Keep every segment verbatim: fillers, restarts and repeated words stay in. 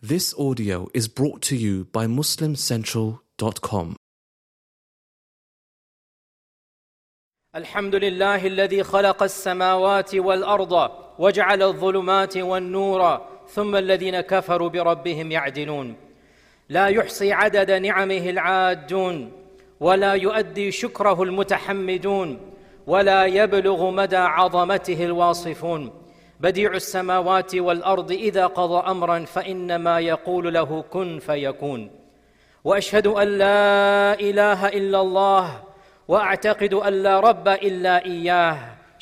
This audio is brought to you by muslim central dot com. الحمد لله الذي خلق السماوات والأرض وجعل الظلمات والنور ثم الذين كفروا بربهم يعدلون. لا يحصي عدد نعمه العادون ولا يؤدي شكره المتحمدون ولا يبلغ مدى عظمته الواصفون. بديع السماوات والأرض إذا قضى أمرا فإنما يقول له كن فيكون. وأشهد أن لا إله إلا الله وأعتقد أن لا رب إلا إياه،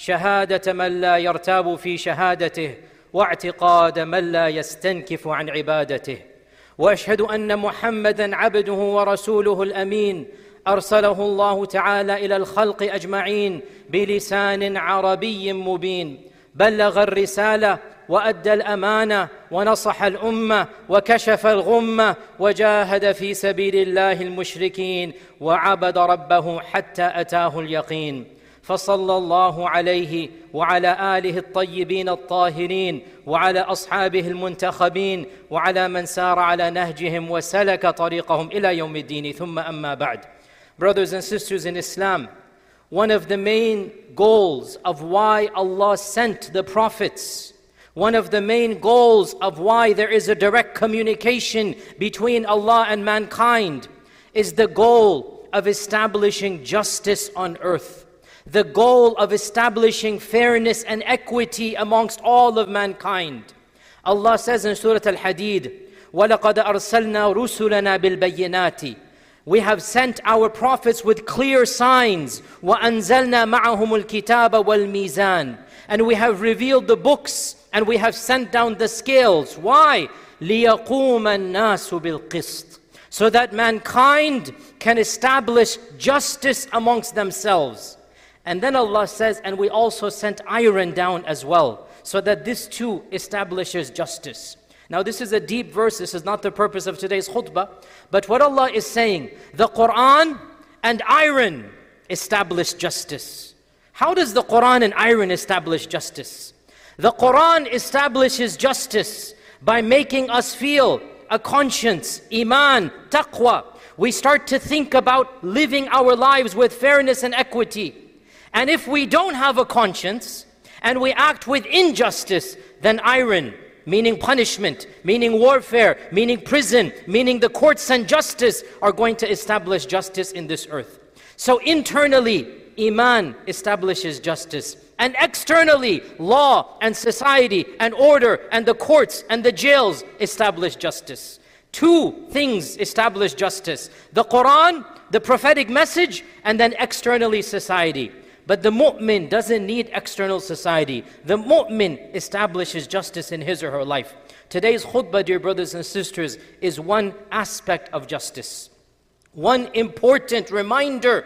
شهادة من لا يرتاب في شهادته واعتقاد من لا يستنكف عن عبادته. وأشهد أن محمدًا عبده ورسوله الأمين أرسله الله تعالى إلى الخلق أجمعين بلسان عربي مبين، بلغ الرسالة وأدى الأمانة ونصح الأمة وكشف الغمة وجاهد في سبيل الله المشركين وعبد ربه حتى أتاه اليقين. فصلى الله عليه وعلى آله الطيبين الطاهرين وعلى أصحابه المنتخبين وعلى من سار على نهجهم وسلك طريقهم إلى يوم الدين. ثم أما بعد. Brothers and sisters in Islam, one of the main goals of why Allah sent the prophets, one of the main goals of why there is a direct communication between Allah and mankind is the goal of establishing justice on earth, the goal of establishing fairness and equity amongst all of mankind. Allah says in Surah Al-Hadid, وَلَقَدْ أَرْسَلْنَا رُسُلَنَا بِالْبَيِّنَاتِ. We have sent our prophets with clear signs. وَأَنزَلْنَا مَعَهُمُ الْكِتَابَ وَالْمِيزَانِ. And we have revealed the books and we have sent down the scales. Why? لِيَقُومَ النَّاسُ بِالْقِسْطِ. So that mankind can establish justice amongst themselves. And then Allah says, and we also sent iron down as well, so that this too establishes justice. Now this is a deep verse, this is not the purpose of today's khutbah, but what Allah is saying, the Quran and iron establish justice. How does the Quran and iron establish justice? The Quran establishes justice by making us feel a conscience, iman, taqwa. We start to think about living our lives with fairness and equity. And if we don't have a conscience and we act with injustice, then iron, meaning punishment, meaning warfare, meaning prison, meaning the courts and justice are going to establish justice in this earth. So internally, iman establishes justice. And externally, law and society and order and the courts and the jails establish justice. Two things establish justice: the Quran, the prophetic message, and then externally society. But the mu'min doesn't need external society. The mu'min establishes justice in his or her life. Today's khutbah, dear brothers and sisters, is one aspect of justice. One important reminder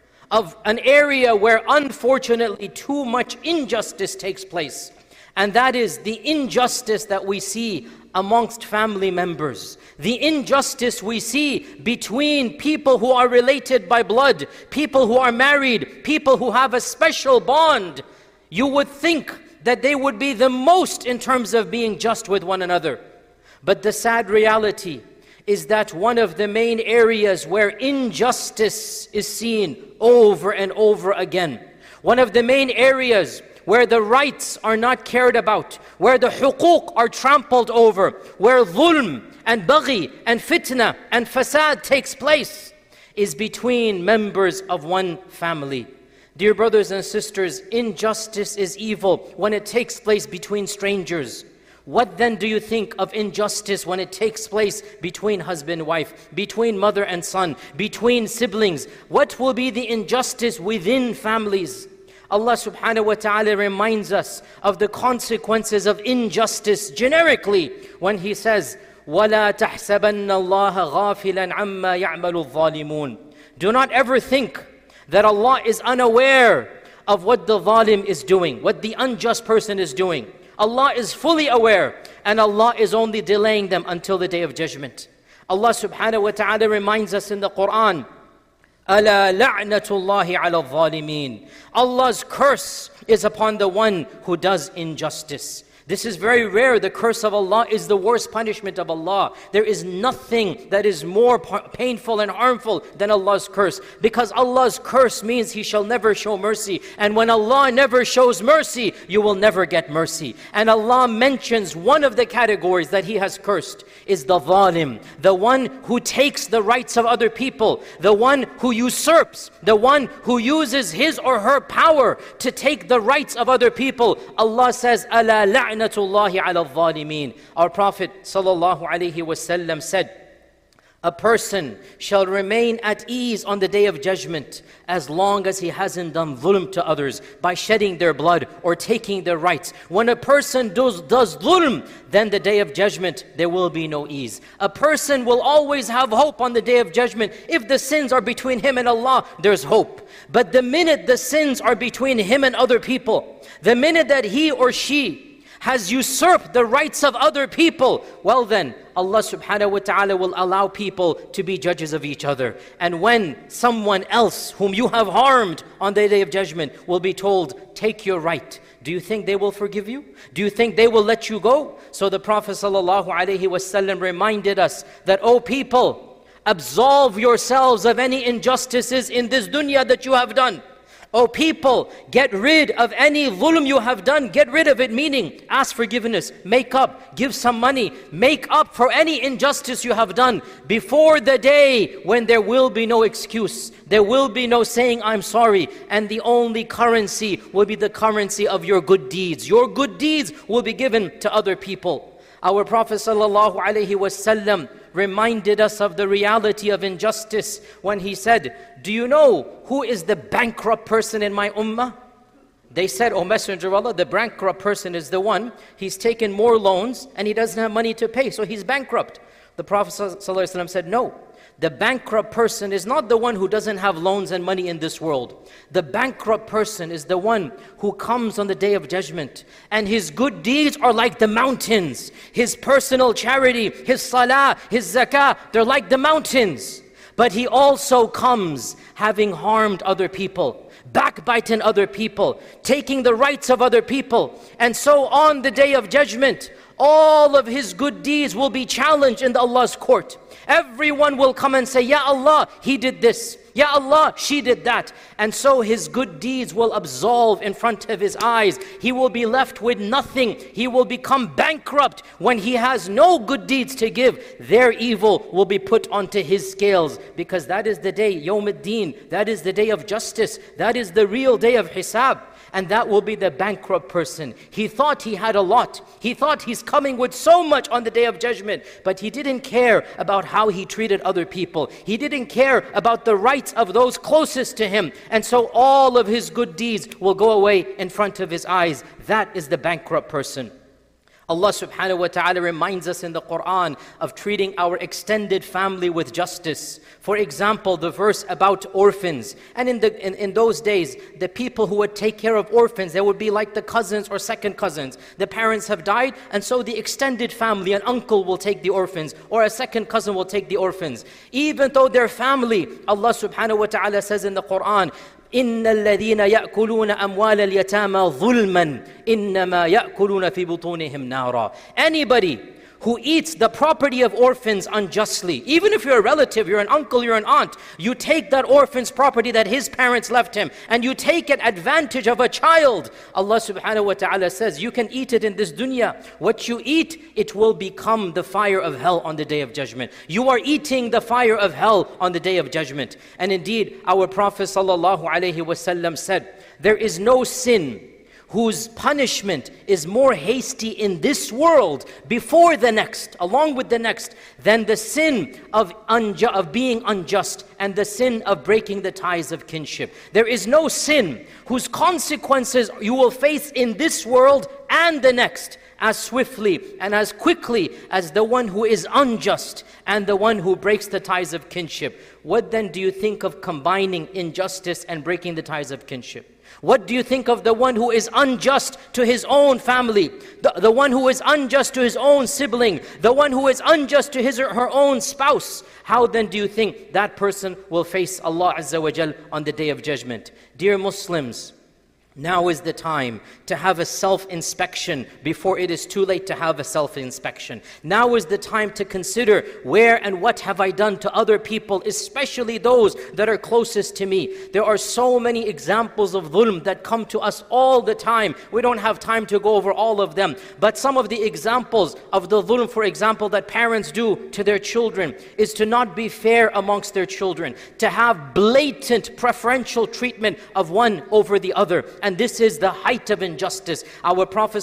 of an area where unfortunately too much injustice takes place. And that is the injustice that we see amongst family members. The injustice we see between people who are related by blood, people who are married, people who have a special bond. You would think that they would be the most in terms of being just with one another. But the sad reality is that one of the main areas where injustice is seen over and over again, one of the main areas where the rights are not cared about, where the huquq are trampled over, where dhulm and baghi and fitna and fasad takes place, is between members of one family. Dear brothers and sisters, injustice is evil when it takes place between strangers. What then do you think of injustice when it takes place between husband and wife, between mother and son, between siblings? What will be the injustice within families? Allah subhanahu wa ta'ala reminds us of the consequences of injustice generically when He says, وَلَا تَحْسَبَنَّ اللَّهَ غَافِلًا عَمَّا يَعْمَلُ الظَّالِمُونَ. Do not ever think that Allah is unaware of what the zalim is doing, what the unjust person is doing. Allah is fully aware, and Allah is only delaying them until the day of judgment. Allah subhanahu wa ta'ala reminds us in the Quran, أَلَا لَعْنَةُ اللَّهِ عَلَى الظَّالِمِينَ. Allah's curse is upon the one who does injustice. This is very rare. The curse of Allah is the worst punishment of Allah. There is nothing that is more painful and harmful than Allah's curse. Because Allah's curse means He shall never show mercy. And when Allah never shows mercy, you will never get mercy. And Allah mentions one of the categories that He has cursed is the zalim, the one who takes the rights of other people, the one who usurps, the one who uses his or her power to take the rights of other people. Allah says, "Ala la'natullahi ala al-zalimin." Our Prophet sallallahu alaihi wasallam said, a person shall remain at ease on the day of judgment as long as he hasn't done dhulm to others by shedding their blood or taking their rights. When a person does, does dhulm, then the day of judgment there will be no ease. A person will always have hope on the day of judgment. If the sins are between him and Allah, there's hope. But the minute the sins are between him and other people, the minute that he or she has usurped the rights of other people, well then, Allah subhanahu wa ta'ala will allow people to be judges of each other. And when someone else whom you have harmed on the day of judgment will be told, take your right, do you think they will forgive you? Do you think they will let you go? So the Prophet sallallahu alaihi wasallam reminded us that, O people, absolve yourselves of any injustices in this dunya that you have done. O people, get rid of any dhulm you have done. Get rid of it, meaning ask forgiveness, make up, give some money, make up for any injustice you have done before the day when there will be no excuse. There will be no saying, I'm sorry. And the only currency will be the currency of your good deeds. Your good deeds will be given to other people. Our Prophet sallallahu alaihi wasallam reminded us of the reality of injustice when he said, do you know who is the bankrupt person in my ummah? They said, O Messenger of Allah, the bankrupt person is the one, he's taken more loans and he doesn't have money to pay, so he's bankrupt. The Prophet ﷺ said, no. The bankrupt person is not the one who doesn't have loans and money in this world. The bankrupt person is the one who comes on the day of judgment and his good deeds are like the mountains. His personal charity, his salah, his zakah, they're like the mountains. But he also comes having harmed other people, backbiting other people, taking the rights of other people. And so on the day of judgment, all of his good deeds will be challenged in Allah's court. Everyone will come and say, Ya Allah, he did this. Ya Allah, she did that. And so his good deeds will absolve in front of his eyes. He will be left with nothing. He will become bankrupt when he has no good deeds to give. Their evil will be put onto his scales, because that is the day, Yawm ad-Din. That is the day of justice. That is the real day of hisab. And that will be the bankrupt person. He thought he had a lot. He thought he's coming with so much on the day of judgment, but he didn't care about how he treated other people. He didn't care about the rights of those closest to him. And so all of his good deeds will go away in front of his eyes. That is the bankrupt person. Allah subhanahu wa ta'ala reminds us in the Quran of treating our extended family with justice. For example, the verse about orphans. And in, the, in, in those days, the people who would take care of orphans, they would be like the cousins or second cousins. The parents have died, and so the extended family, an uncle will take the orphans, or a second cousin will take the orphans. Even though they're family, Allah subhanahu wa ta'ala says in the Quran, إِنَّ الَّذِينَ يَأْكُلُونَ أَمْوَالَ الْيَتَامَى ظُلْمًا إِنَّمَا يَأْكُلُونَ فِي بُطُونِهِمْ نَارًا. Anybody who eats the property of orphans unjustly, even if you're a relative, you're an uncle, you're an aunt, you take that orphan's property that his parents left him, and you take an advantage of a child, Allah subhanahu wa ta'ala says, you can eat it in this dunya. What you eat, it will become the fire of hell on the day of judgment. You are eating the fire of hell on the day of judgment. And indeed, our Prophet sallallahu alaihi wasallam said, there is no sin whose punishment is more hasty in this world before the next, along with the next, than the sin of, unju- of being unjust and the sin of breaking the ties of kinship. There is no sin whose consequences you will face in this world and the next as swiftly and as quickly as the one who is unjust and the one who breaks the ties of kinship. What then do you think of combining injustice and breaking the ties of kinship? What do you think of the one who is unjust to his own family, the, the one who is unjust to his own sibling, the one who is unjust to his or her own spouse? How then do you think that person will face Allah Azza wa Jal on the day of judgment? Dear Muslims, Now is the time to have a self-inspection before it is too late to have a self-inspection. Now is the time to consider where and what have I done to other people, especially those that are closest to me. There are so many examples of dhulm that come to us all the time. We don't have time to go over all of them. But some of the examples of the dhulm, for example, that parents do to their children is to not be fair amongst their children, to have blatant preferential treatment of one over the other. And this is the height of injustice. Our Prophet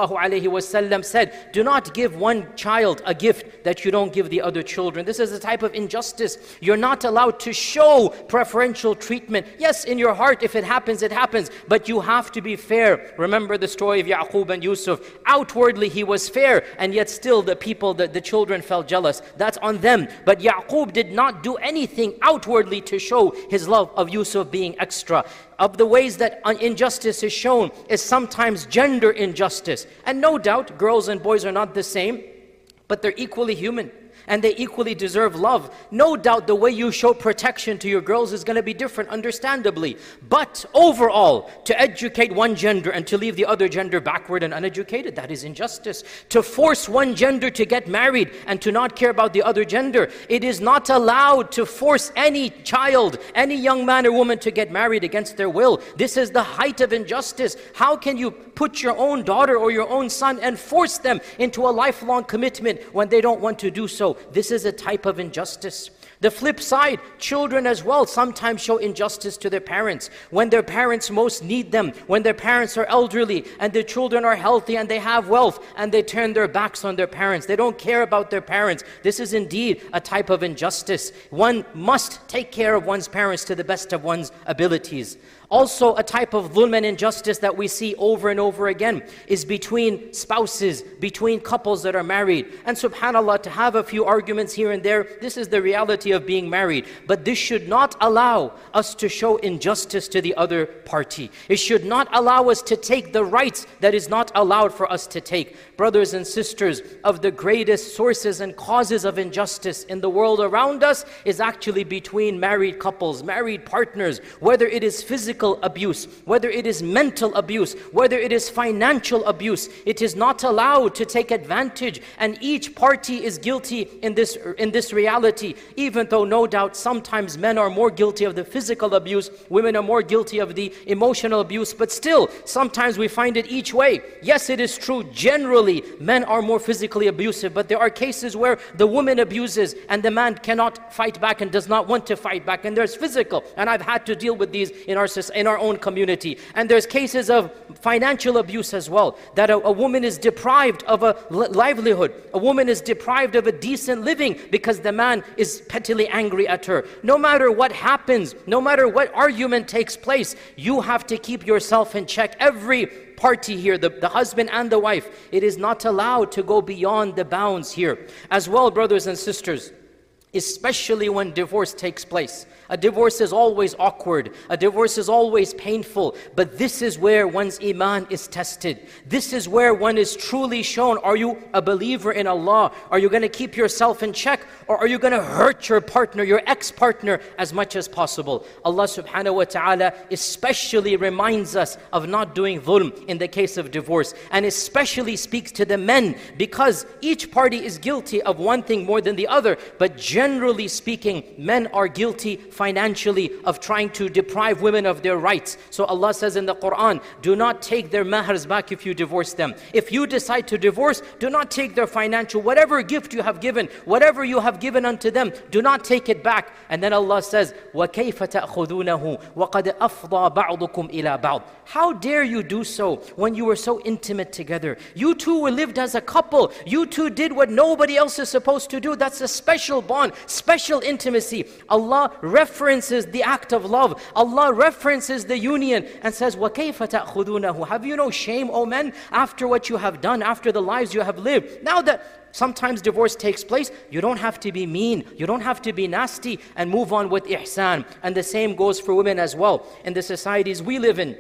ﷺ said, do not give one child a gift that you don't give the other children. This is a type of injustice. You're not allowed to show preferential treatment. Yes, in your heart, if it happens, it happens. But you have to be fair. Remember the story of Yaqub and Yusuf. Outwardly, he was fair, and yet still the people, the, the children felt jealous. That's on them. But Yaqub did not do anything outwardly to show his love of Yusuf being extra. Of the ways that injustice is shown is sometimes gender injustice. And no doubt, girls and boys are not the same, but they're equally human. And they equally deserve love. No doubt the way you show protection to your girls is going to be different, understandably. But overall, to educate one gender and to leave the other gender backward and uneducated, that is injustice. To force one gender to get married and to not care about the other gender, it is not allowed to force any child, any young man or woman to get married against their will. This is the height of injustice. How can you put your own daughter or your own son and force them into a lifelong commitment when they don't want to do so? This is a type of injustice. The flip side, children as well sometimes show injustice to their parents. When their parents most need them, when their parents are elderly and their children are healthy and they have wealth and they turn their backs on their parents. They don't care about their parents. This is indeed a type of injustice. One must take care of one's parents to the best of one's abilities. Also, a type of dhulm and injustice that we see over and over again is between spouses, between couples that are married. And subhanAllah, to have a few arguments here and there, this is the reality of being married. But this should not allow us to show injustice to the other party. It should not allow us to take the rights that is not allowed for us to take. Brothers and sisters, of the greatest sources and causes of injustice in the world around us is actually between married couples, married partners, whether it is physical abuse, whether it is mental abuse, whether it is financial abuse. It is not allowed to take advantage, and each party is guilty in this, in this reality, even though no doubt sometimes men are more guilty of the physical abuse, women are more guilty of the emotional abuse, but still, sometimes we find it each way. Yes, it is true, generally, men are more physically abusive, but there are cases where the woman abuses and the man cannot fight back and does not want to fight back, and there's physical, and I've had to deal with these in our society, in our own community. And there's cases of financial abuse as well, that a, a woman is deprived of a livelihood. A woman is deprived of a decent living because the man is pettily angry at her. No matter what happens, no matter what argument takes place, you have to keep yourself in check. Every party here, the, the husband and the wife, it is not allowed to go beyond the bounds here. As well, brothers and sisters, especially when divorce takes place. A divorce is always awkward. A divorce is always painful. But this is where one's iman is tested. This is where one is truly shown. Are you a believer in Allah? Are you going to keep yourself in check? Or are you going to hurt your partner, your ex-partner, as much as possible? Allah subhanahu wa ta'ala especially reminds us of not doing dhulm in the case of divorce. And especially speaks to the men, because each party is guilty of one thing more than the other. But generally speaking, men are guilty financially of trying to deprive women of their rights. So Allah says in the Quran, do not take their mahars back if you divorce them. If you decide to divorce, do not take their financial, whatever gift you have given, whatever you have given unto them, do not take it back. And then Allah says, وَكَيْفَ تَأْخُذُونَهُ وَقَدْ أَفْضَى بَعْضُكُمْ إِلَى بَعْضٍ. How dare you do so when you were so intimate together? You two were lived as a couple. You two did what nobody else is supposed to do. That's a special bond, special intimacy. Allah references the act of love. Allah references the union and says, وَكَيْفَ تَأْخُذُونَهُ. Have you no shame, O men, after what you have done, after the lives you have lived? Now that sometimes divorce takes place, you don't have to be mean, you don't have to be nasty, and move on with ihsan. And the same goes for women as well. In the societies we live in,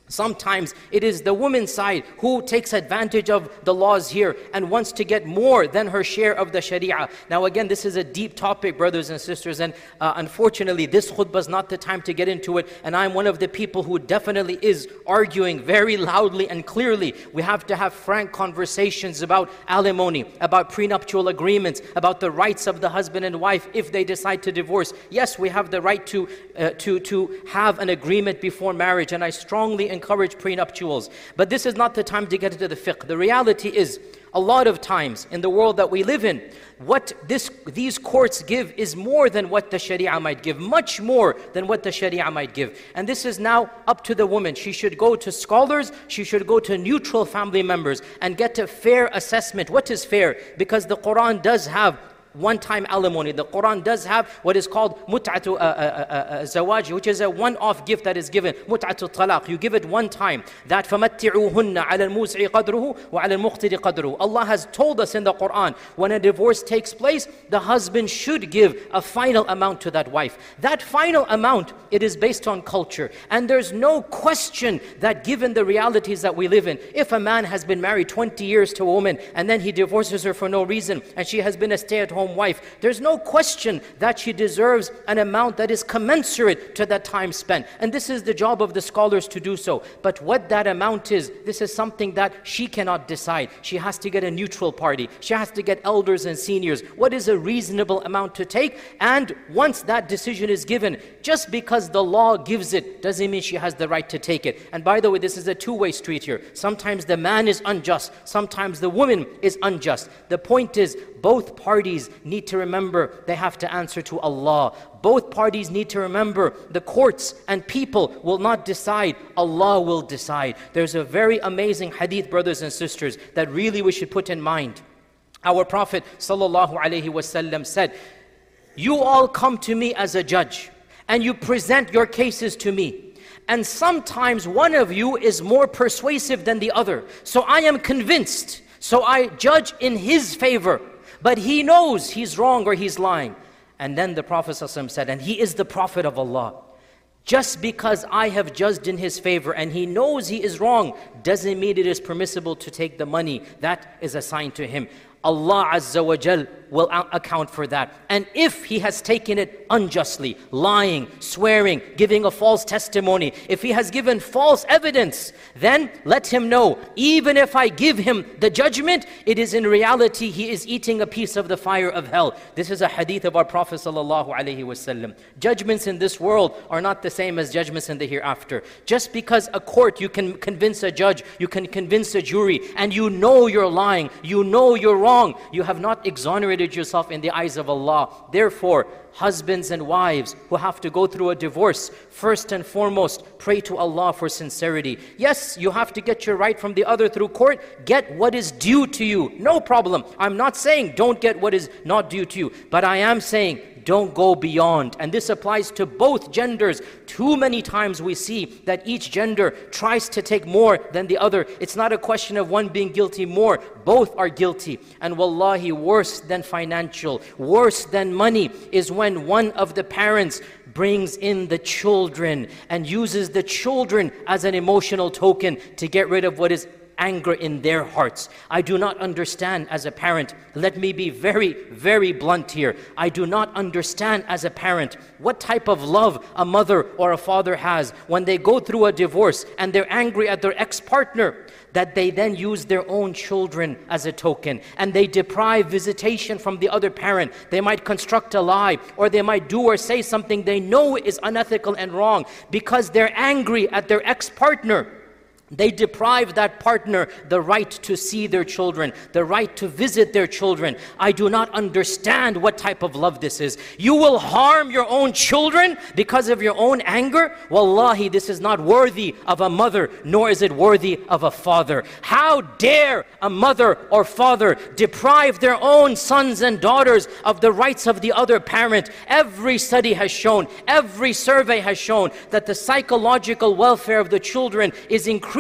Sometimes it is the woman's side who takes advantage of the laws here and wants to get more than her share of the sharia. Now again, this is a deep topic, brothers and sisters, and uh, unfortunately this khutbah is not the time to get into it, and I'm one of the people who definitely is arguing very loudly and clearly. We have to have frank conversations about alimony, about prenuptial agreements, about the rights of the husband and wife if they decide to divorce. Yes, we have the right to, uh, to, to have an agreement before marriage, and I strongly encourage prenuptials. But this is not the time to get into the fiqh. The reality is, a lot of times in the world that we live in, what this, these courts give is more than what the sharia might give, much more than what the sharia might give. And this is now up to the woman. She should go to scholars, she should go to neutral family members and get a fair assessment. What is fair? Because the Quran does have one-time alimony. The Quran does have what is called mut'atu uh, uh, uh, zawaj, which is a one-off gift that is given. Mut'atu talaq. You give it one time. That فَمَتِّعُوهُنَّ عَلَى الْمُوسِعِ قَدْرُهُ وَعَلَى الْمُقْتِرِ قَدْرُهُ. Allah has told us in the Quran, when a divorce takes place, the husband should give a final amount to that wife. That final amount, it is based on culture. And there's no question that given the realities that we live in, if a man has been married twenty years to a woman and then he divorces her for no reason and she has been a stay-at-home wife, there's no question that she deserves an amount that is commensurate to that time spent. And this is the job of the scholars to do so. But what that amount is, this is something that she cannot decide. She has to get a neutral party. She has to get elders and seniors. What is a reasonable amount to take? And once that decision is given, just because the law gives it, doesn't mean she has the right to take it. And by the way, this is a two-way street here. Sometimes the man is unjust. Sometimes the woman is unjust. The point is, both parties need to remember they have to answer to Allah. Both parties need to remember the courts and people will not decide, Allah will decide. There's a very amazing hadith, brothers and sisters, that really we should put in mind. Our Prophet sallallahu alaihi wasallam said, you all come to me as a judge and you present your cases to me. And sometimes one of you is more persuasive than the other. So I am convinced. So I judge in his favor. But he knows he's wrong or he's lying. And then the Prophet ﷺ said, and he is the Prophet of Allah. Just because I have judged in his favor and he knows he is wrong, doesn't mean it is permissible to take the money that is assigned to him. Allah Azza wa Jal will account for that. And if he has taken it unjustly, lying, swearing, giving a false testimony, if he has given false evidence, then let him know, even if I give him the judgment, it is in reality he is eating a piece of the fire of hell. This is a hadith of our Prophet sallallahu alaihi wasallam. Judgments in this world are not the same as judgments in the hereafter. Just because a court, you can convince a judge, you can convince a jury, and you know you're lying, you know you're wrong, you have not exonerated yourself in the eyes of Allah. Therefore, husbands and wives who have to go through a divorce, first and foremost, pray to Allah for sincerity. Yes, you have to get your right from the other through court. Get what is due to you. No problem. I'm not saying don't get what is not due to you, but I am saying don't go beyond. And this applies to both genders. Too many times we see that each gender tries to take more than the other. It's not a question of one being guilty more. Both are guilty. And wallahi, worse than financial, worse than money is when one of the parents brings in the children and uses the children as an emotional token to get rid of what is anger in their hearts. I do not understand as a parent. Let me be very, very blunt here. I do not understand as a parent what type of love a mother or a father has when they go through a divorce and they're angry at their ex-partner, that they then use their own children as a token and they deprive visitation from the other parent. They might construct a lie or they might do or say something they know is unethical and wrong because they're angry at their ex-partner. They deprive that partner the right to see their children, the right to visit their children. I do not understand what type of love this is. You will harm your own children because of your own anger? Wallahi, this is not worthy of a mother, nor is it worthy of a father. How dare a mother or father deprive their own sons and daughters of the rights of the other parent? Every study has shown, every survey has shown that the psychological welfare of the children is increasing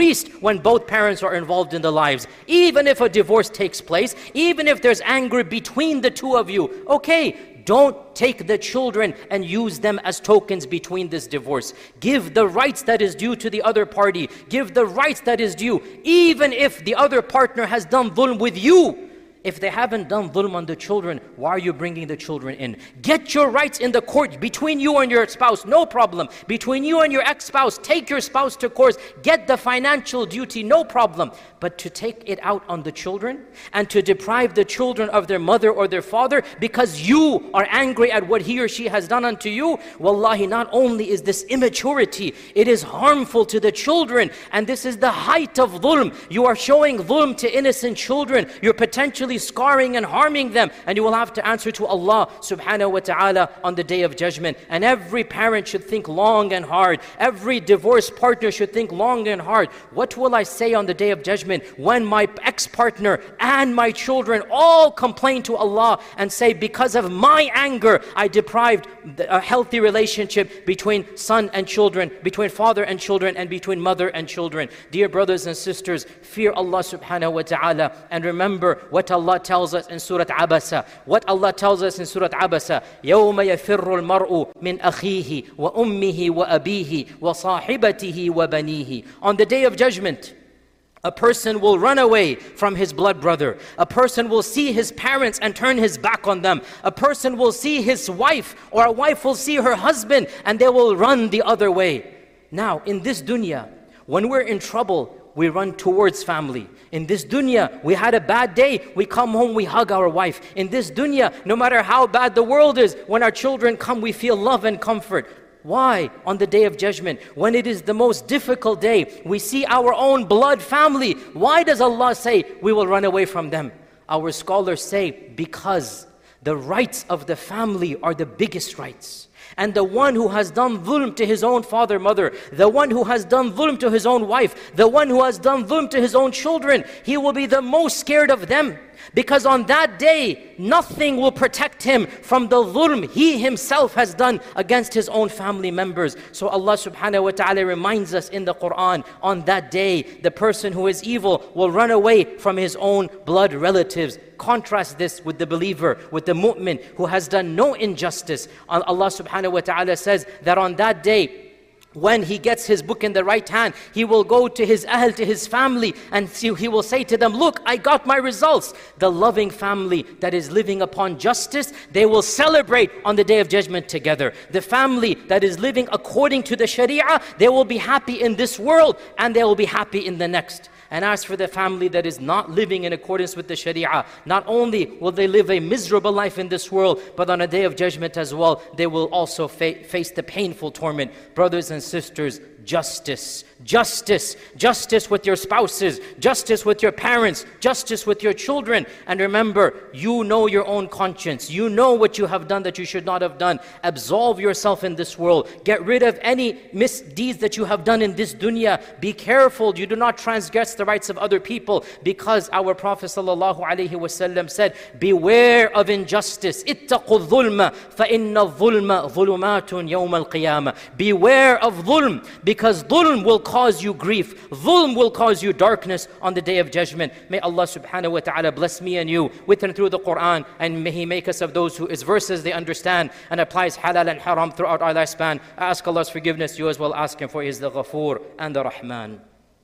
increased when both parents are involved in the lives. Even if a divorce takes place, even if there's anger between the two of you, okay, don't take the children and use them as tokens between this divorce. Give the rights that is due to the other party. Give the rights that is due, even if the other partner has done dhulm with you. If they haven't done dhulm on the children, why are you bringing the children in? Get your rights in the court between you and your spouse, no problem. Between you and your ex-spouse, take your spouse to court. Get the financial duty, no problem. But to take it out on the children and to deprive the children of their mother or their father because you are angry at what he or she has done unto you, wallahi, not only is this immaturity, it is harmful to the children, and this is the height of dhulm. You are showing dhulm to innocent children. You're potentially scarring and harming them, and you will have to answer to Allah subhanahu wa ta'ala on the day of judgment. And every parent should think long and hard. Every divorced partner should think long and hard. What will I say on the day of judgment when my ex-partner and my children all complain to Allah and say, because of my anger, I deprived a healthy relationship between son and children, between father and children, and between mother and children. Dear brothers and sisters, fear Allah subhanahu wa ta'ala, and remember what Allah Allah tells us in Surah Abasa. What Allah tells us in Surah Abasa, يَوْمَ يَفِرُّ الْمَرْءُ مِنْ أَخِيهِ وَأُمِّهِ وَأَبِيهِ وَصَاحِبَتِهِ وَبَنِيهِ. On the day of judgment, a person will run away from his blood brother. A person will see his parents and turn his back on them. A person will see his wife, or a wife will see her husband, and they will run the other way. Now, in this dunya, when we're in trouble, we run towards family. In this dunya, we had a bad day, we come home, we hug our wife. In this dunya, no matter how bad the world is, when our children come, we feel love and comfort. Why? On the day of judgment, when it is the most difficult day, we see our own blood family. Why does Allah say we will run away from them? Our scholars say, because the rights of the family are the biggest rights. And the one who has done dhulm to his own father, mother, the one who has done dhulm to his own wife, the one who has done dhulm to his own children, he will be the most scared of them. Because on that day, nothing will protect him from the dhulm he himself has done against his own family members. So Allah subhanahu wa ta'ala reminds us in the Quran, on that day, the person who is evil will run away from his own blood relatives. Contrast this with the believer, with the mu'min who has done no injustice. Allah subhanahu wa ta'ala says that on that day, when he gets his book in the right hand, he will go to his ahl, to his family, and he will say to them, look, I got my results. The loving family that is living upon justice, they will celebrate on the day of judgment together. The family that is living according to the sharia, they will be happy in this world, and they will be happy in the next. And as for the family that is not living in accordance with the sharia, not only will they live a miserable life in this world, but on a day of judgment as well, they will also fa face the painful torment. Brothers and sisters, justice, justice, justice with your spouses, justice with your parents, justice with your children. And remember, you know your own conscience. You know what you have done that you should not have done. Absolve yourself in this world. Get rid of any misdeeds that you have done in this dunya. Be careful you do not transgress the rights of other people, because our Prophet sallallahu alaihi wasallam said, beware of injustice. Ittaqu dhulma fa inna dhulma dhulumatun yawm al-qiyamah. Beware of dhulm, because dhulm will cause you grief. Dhulm will cause you darkness on the day of judgment. May Allah subhanahu wa ta'ala bless me and you with and through the Quran, and may He make us of those who His verses they understand and applies halal and haram throughout our lifespan. I ask Allah's forgiveness. You as well ask Him, for He is the Ghafoor and the Rahman.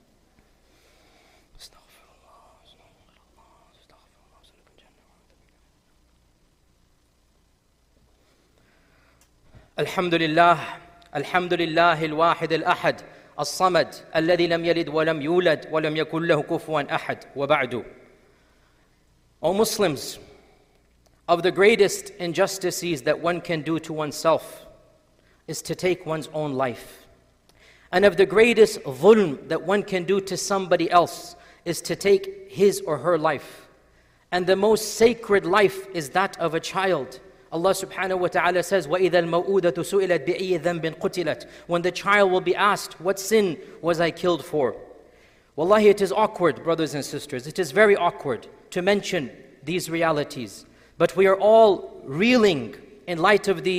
Alhamdulillah. الحمد لله الواحد الأحد الصمد الذي لم يلد ولم يولد ولم يكن له كفوا أحد وبعد. O Muslims, of the greatest injustices that one can do to oneself is to take one's own life. And of the greatest dhulm that one can do to somebody else is to take his or her life. And the most sacred life is that of a child. Allah subhanahu wa ta'ala says, وَإِذَا الْمَوْءُودَةُ سُئِلَتْ بِأَيِّ ذَنْبٍ قُتِلَتْ. When the child will be asked, what sin was I killed for? Wallahi, it is awkward, brothers and sisters. It is very awkward to mention these realities. But we are all reeling in light of the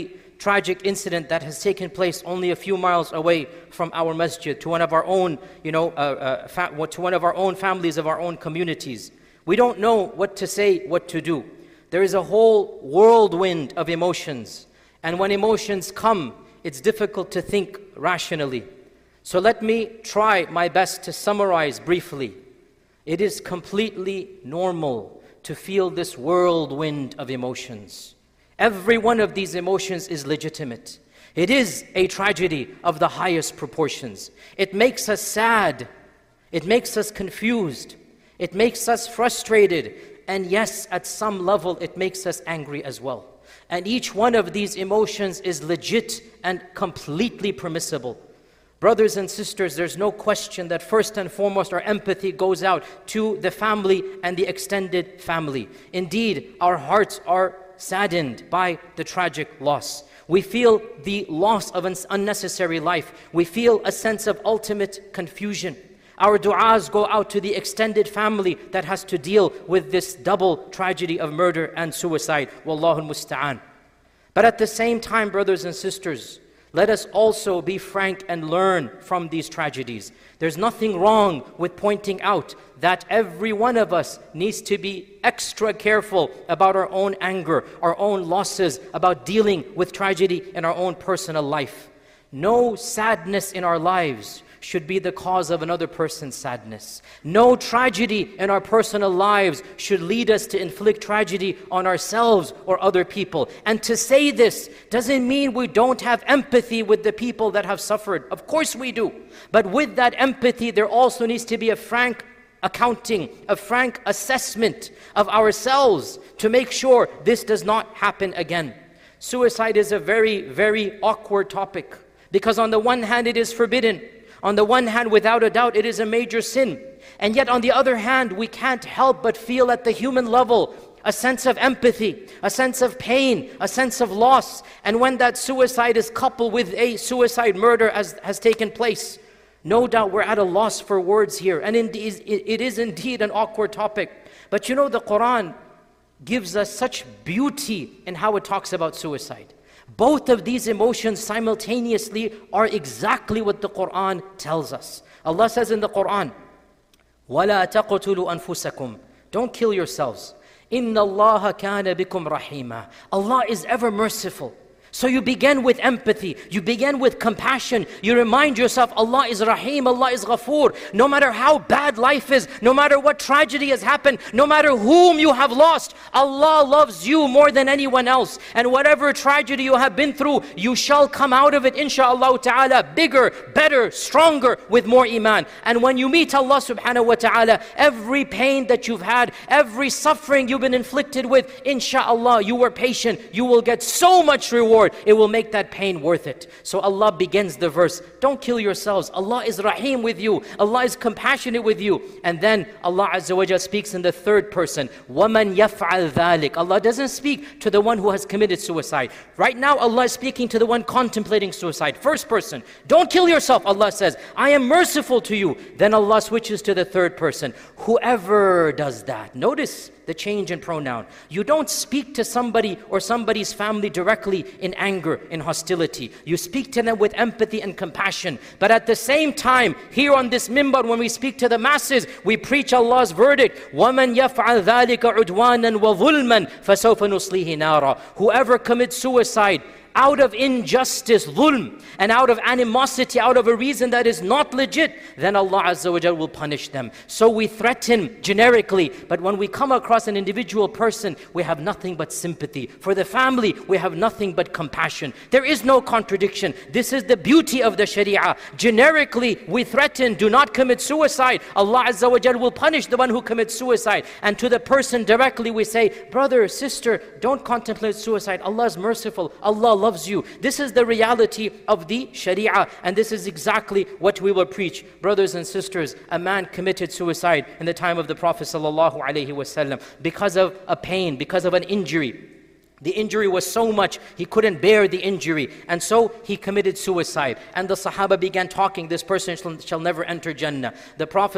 tragic incident that has taken place only a few miles away from our masjid, to one of our own, you know, uh, uh, to one of our own families of our own communities. We don't know what to say, what to do. There is a whole whirlwind of emotions. And when emotions come, it's difficult to think rationally. So let me try my best to summarize briefly. It is completely normal to feel this whirlwind of emotions. Every one of these emotions is legitimate. It is a tragedy of the highest proportions. It makes us sad. It makes us confused. It makes us frustrated. And yes, at some level, it makes us angry as well. And each one of these emotions is legit and completely permissible. Brothers and sisters, there's no question that first and foremost our empathy goes out to the family and the extended family. Indeed, our hearts are saddened by the tragic loss. We feel the loss of an unnecessary life. We feel a sense of ultimate confusion. Our du'as go out to the extended family that has to deal with this double tragedy of murder and suicide. Wallahu al-musta'an. But at the same time, brothers and sisters, let us also be frank and learn from these tragedies. There's nothing wrong with pointing out that every one of us needs to be extra careful about our own anger, our own losses, about dealing with tragedy in our own personal life. No sadness in our lives should be the cause of another person's sadness. No tragedy in our personal lives should lead us to inflict tragedy on ourselves or other people. And to say this doesn't mean we don't have empathy with the people that have suffered. Of course we do. But with that empathy, there also needs to be a frank accounting, a frank assessment of ourselves to make sure this does not happen again. Suicide is a very, very awkward topic, because on the one hand it is forbidden. On the one hand, without a doubt, it is a major sin. And yet on the other hand, we can't help but feel at the human level a sense of empathy, a sense of pain, a sense of loss. And when that suicide is coupled with a suicide murder as has taken place, no doubt we're at a loss for words here. And indeed, it is indeed an awkward topic. But you know, the Quran gives us such beauty in how it talks about suicide. Both of these emotions simultaneously are exactly what the Quran tells us. Allah says in the Quran, وَلَا تَقْتُلُوا أَنفُسَكُمْ. Don't kill yourselves. إِنَّ اللَّهَ كَانَ بِكُمْ رَحِيمًا. Allah is ever merciful. So you begin with empathy, you begin with compassion, you remind yourself Allah is Rahim, Allah is Ghafoor. No matter how bad life is, no matter what tragedy has happened, no matter whom you have lost, Allah loves you more than anyone else. And whatever tragedy you have been through, you shall come out of it, inshaAllah ta'ala, bigger, better, stronger, with more iman. And when you meet Allah subhanahu wa ta'ala, every pain that you've had, every suffering you've been inflicted with, inshaAllah, you were patient, you will get so much reward. It will make that pain worth it. So Allah begins the verse, don't kill yourselves. Allah is Rahim with you. Allah is compassionate with you. And then Allah Azza wa Jalla speaks in the third person, وَمَنْ يَفْعَلْ ذَلِكَ. Allah doesn't speak to the one who has committed suicide. Right now Allah is speaking to the one contemplating suicide. First person, don't kill yourself. Allah says, I am merciful to you. Then Allah switches to the third person, whoever does that. Notice the change in pronoun. You don't speak to somebody or somebody's family directly in anger, in hostility. You speak to them with empathy and compassion. But at the same time, here on this minbar, when we speak to the masses, we preach Allah's verdict. وَمَنْ يَفْعَلْ ذَلِكَ عُدْوَانًا وَظُلْمًا فَسَوْفَ نُصْلِيهِ نَارًا. Whoever commits suicide out of injustice, dhulm, and out of animosity, out of a reason that is not legit, then Allah Azza wa Jal will punish them. So we threaten generically, but when we come across an individual person, we have nothing but sympathy. For the family, we have nothing but compassion. There is no contradiction. This is the beauty of the Sharia. Generically, we threaten, do not commit suicide. Allah Azza wa Jal will punish the one who commits suicide. And to the person directly, we say, brother, sister, don't contemplate suicide. Allah is merciful. Allah loves you. This is the reality of the Sharia, and this is exactly what we will preach. Brothers and sisters, a man committed suicide in the time of the Prophet sallallahu alaihi wasallam because of a pain, because of an injury. The injury was so much, he couldn't bear the injury. And so he committed suicide. And the Sahaba began talking, this person shall, shall never enter Jannah. The Prophet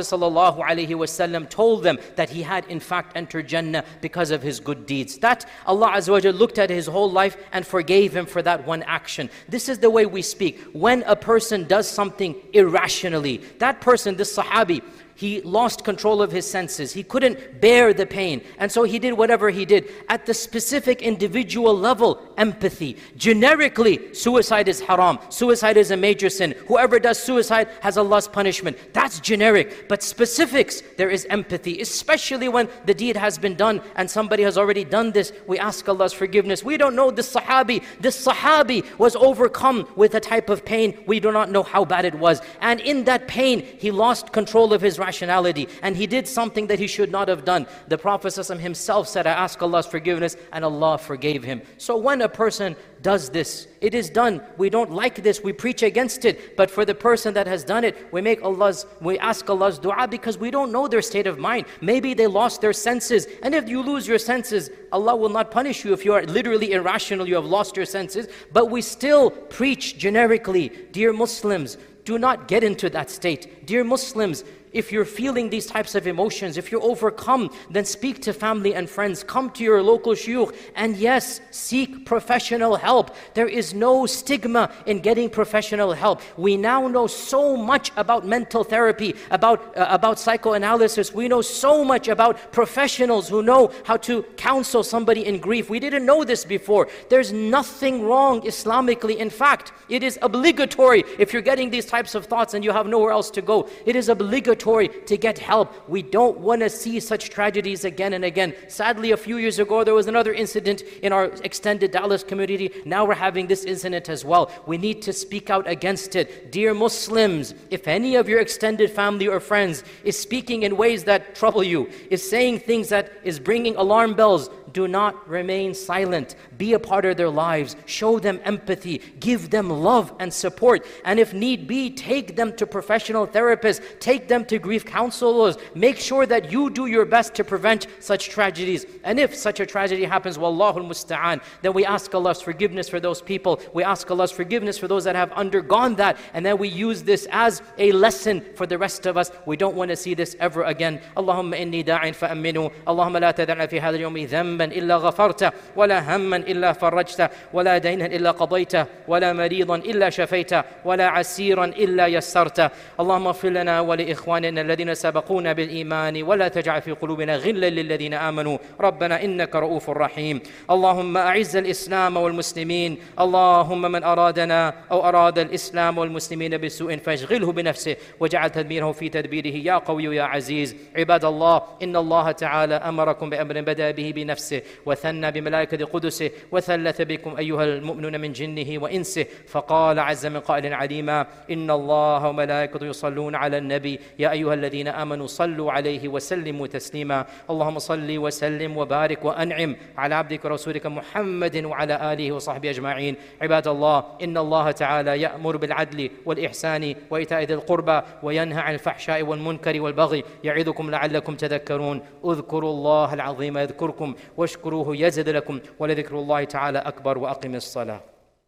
ﷺ told them that he had in fact entered Jannah because of his good deeds. That Allah Azza wa Jalla looked at his whole life and forgave him for that one action. This is the way we speak. When a person does something irrationally, that person, this Sahabi, he lost control of his senses. He couldn't bear the pain. And so he did whatever he did. At the specific individual level, empathy. Generically, suicide is haram. Suicide is a major sin. Whoever does suicide has Allah's punishment. That's generic. But specifics, there is empathy. Especially when the deed has been done and somebody has already done this. We ask Allah's forgiveness. We don't know this Sahabi. This Sahabi was overcome with a type of pain. We do not know how bad it was. And in that pain, he lost control of his rationality, and he did something that he should not have done. The Prophet ﷺ himself said, I ask Allah's forgiveness, and Allah forgave him. So when a person does this, it is done. We don't like this, we preach against it. But for the person that has done it, we make Allah's, we ask Allah's dua because we don't know their state of mind. Maybe they lost their senses, and if you lose your senses, Allah will not punish you if you are literally irrational, you have lost your senses. But we still preach generically, dear Muslims, do not get into that state. Dear Muslims, if you're feeling these types of emotions, if you're overcome, then speak to family and friends. Come to your local shuyukh, and yes, seek professional help. There is no stigma in getting professional help. We now know so much about mental therapy, about, uh, about psychoanalysis. We know so much about professionals who know how to counsel somebody in grief. We didn't know this before. There's nothing wrong Islamically. In fact, it is obligatory if you're getting these types of thoughts and you have nowhere else to go. It is obligatory to get help. We don't want to see such tragedies again and again. Sadly, a few years ago, there was another incident in our extended Dallas community. Now we're having this incident as well. We need to speak out against it. Dear Muslims, if any of your extended family or friends is speaking in ways that trouble you, is saying things that is bringing alarm bells, do not remain silent. Be a part of their lives. Show them empathy. Give them love and support. And if need be, take them to professional therapists. Take them to grief counselors. Make sure that you do your best to prevent such tragedies. And if such a tragedy happens, Wallahul Musta'an, then we ask Allah's forgiveness for those people. We ask Allah's forgiveness for those that have undergone that. And then we use this as a lesson for the rest of us. We don't want to see this ever again. Allahumma inni da'in fa'aminu. Allahumma la tada'na fi hadha al-yawmi dhanban إلا غفرته ولا هما إلا فرجته ولا دينا إلا قضيته ولا مريضا إلا شفيته ولا عسيرا إلا يسرته اللهم اغفر لنا ولإخواننا الذين سبقونا بالإيمان ولا تجعل في قلوبنا غلا للذين آمنوا ربنا إنك رؤوف رحيم اللهم أعز الإسلام والمسلمين اللهم من أرادنا أو أراد الإسلام والمسلمين بسوء فاشغله بنفسه وجعل تدبيره في تدبيره يا قوي يا عزيز عباد الله إن الله تعالى أمركم بأمر بدأ به بنفسه وثنى بملائكة قدسه وثلث بكم أيها المؤمنون من جنه وإنسه فقال عز من قائل عليما إن الله وملائكته يصلون على النبي يا أيها الذين آمنوا صلوا عليه وسلموا تسليما اللهم صل وسلم وبارك وأنعم على عبدك ورسولك محمد وعلى آله وصحبه أجمعين عباد الله إن الله تعالى يأمر بالعدل والإحسان وإيتاء ذي القربى وينهى عن الفحشاء والمنكر والبغي يعظكم لعلكم تذكرون اذكروا الله العظيم يذكركم واشكروه يزد لكم ولذكر الله تعالى أكبر وأقم الصلاة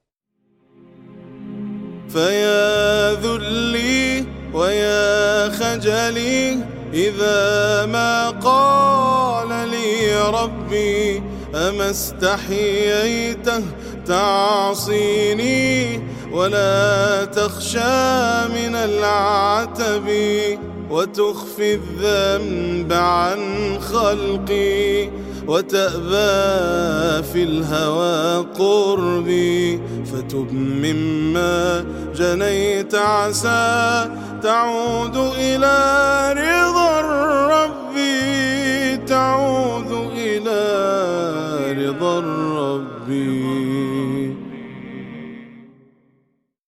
فيا ذلي ويا خجلي إذا ما قال لي ربي أما استحييته تعصيني ولا تخشى من العتب وتخفي الذنب عن خلقي وتأبى في الهوى قربي فتب مما جنيت عسى تعود إلى رضا